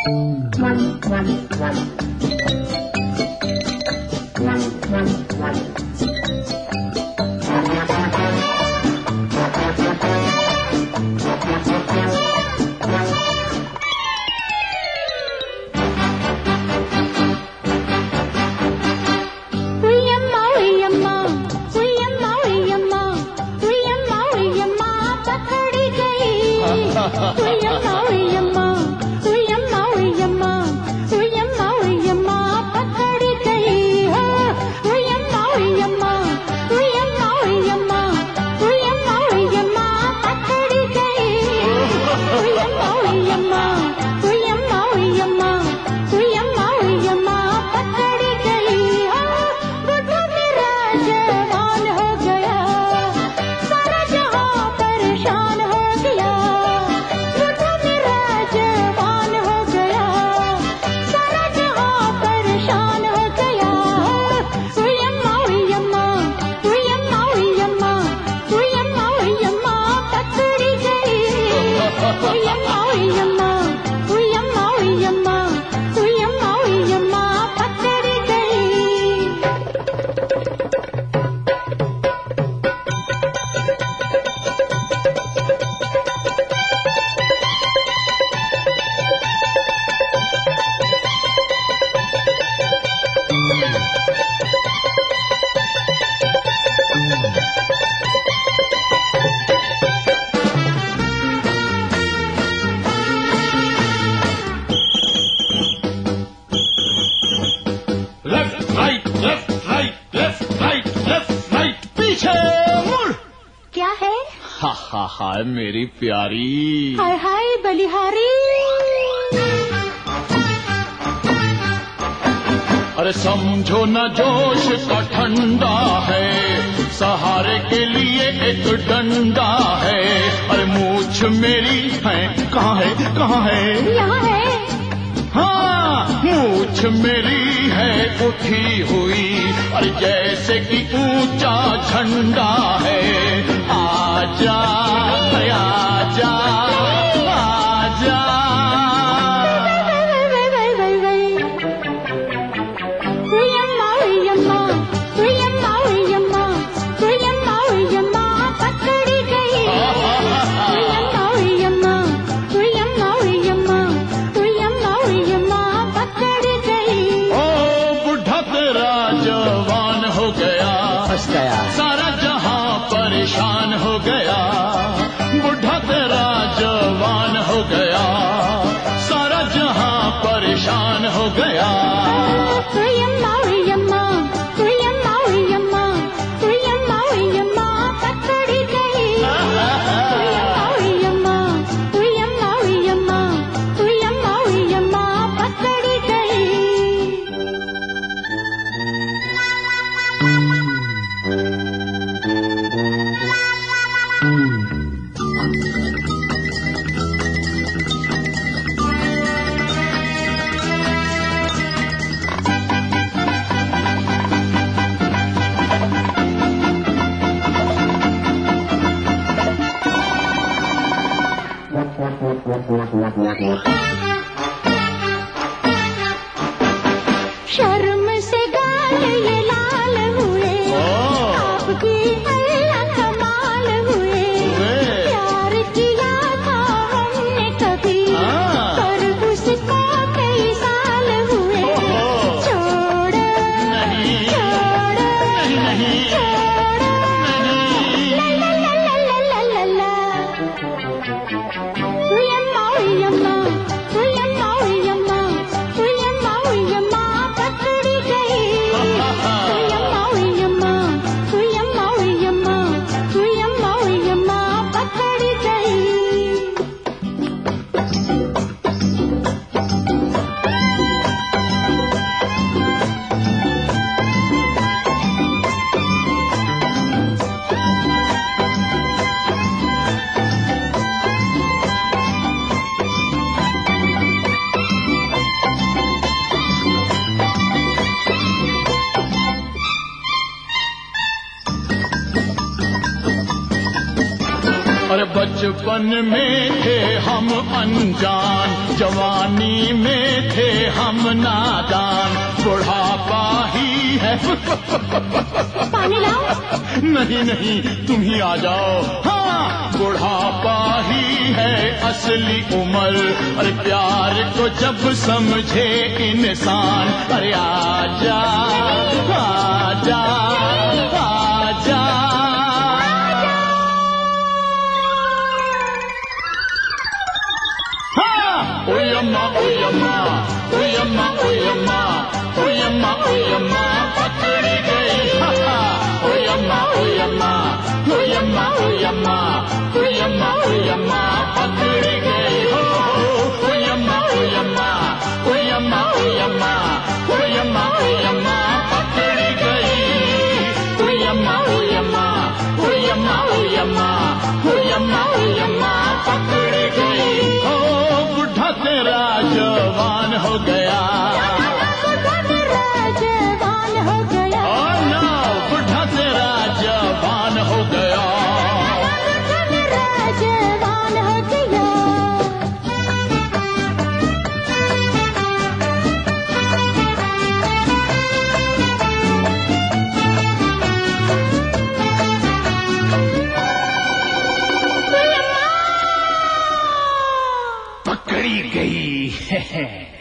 हाय मेरी प्यारी, हाय हाय बलिहारी। अरे समझो न जोश का ठंडा है, सहारे के लिए एक डंडा है। अरे मूछ मेरी है कहाँ है, कहाँ है? यहाँ है। हाँ मूछ मेरी है उठी हुई, अरे जैसे कि ऊंचा झंडा है। आजा आजा आजा। पकड़ी गई पकड़ी गई। ओ बुढ़ा तेरा जवान हो गया, फंस गया, सारा जहां परेशान हो गया। बुढ़ा तेरा जवान हो गया, सारा जहां परेशान हो गया। पकड़ी गई पकड़ी गई। शर्म से गाल ये लाल हुए, आपकी अल्लाह कमाल हुए। प्यार किया था हमने कभी, पर उसको कई साल हुए। छोड़ नहीं, छोड़ नहीं, छोड़ ला ला ला ला ला ला ला। पकड़ी गई बचपन में थे हम अनजान, जवानी में थे हम नादान, बुढ़ापा ही है। पानी लाओ? नहीं नहीं, तुम ही आ जाओ। हाँ, बुढ़ापा ही है असली उम्र, अरे प्यार को जब समझे इंसान, अरे आजा आजा आजा। ओय अम्मा ओय अम्मा ओय अम्मा ओय अम्मा ओय अम्मा ओय अम्मा पकड़ी गई। ओय अम्मा ओय अम्मा ओय अम्मा ओय अम्मा ओय अम्मा ओय अम्मा पकड़ी गई। हो ओय अम्मा ओय अम्मा ओय अम्मा ओय अम्मा ओय अम्मा ओय अम्मा पकड़ी गई। ओय अम्मा ओय अम्मा ओय अम्मा ओय अम्मा ओय अम्मा ओय अम्मा पकड़ी गई। तेरा जवान हो गया, जवान हो गया। ओ नो, बुढ़ा तेरा जवान हो गया, जवान हो गया। पकड़ी गई।